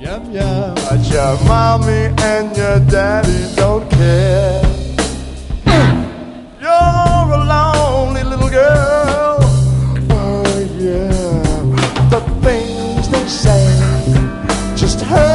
Yum, yum. But your mommy and your daddy don't care. You're a lonely little girl. Oh yeah, the things they say just hurt.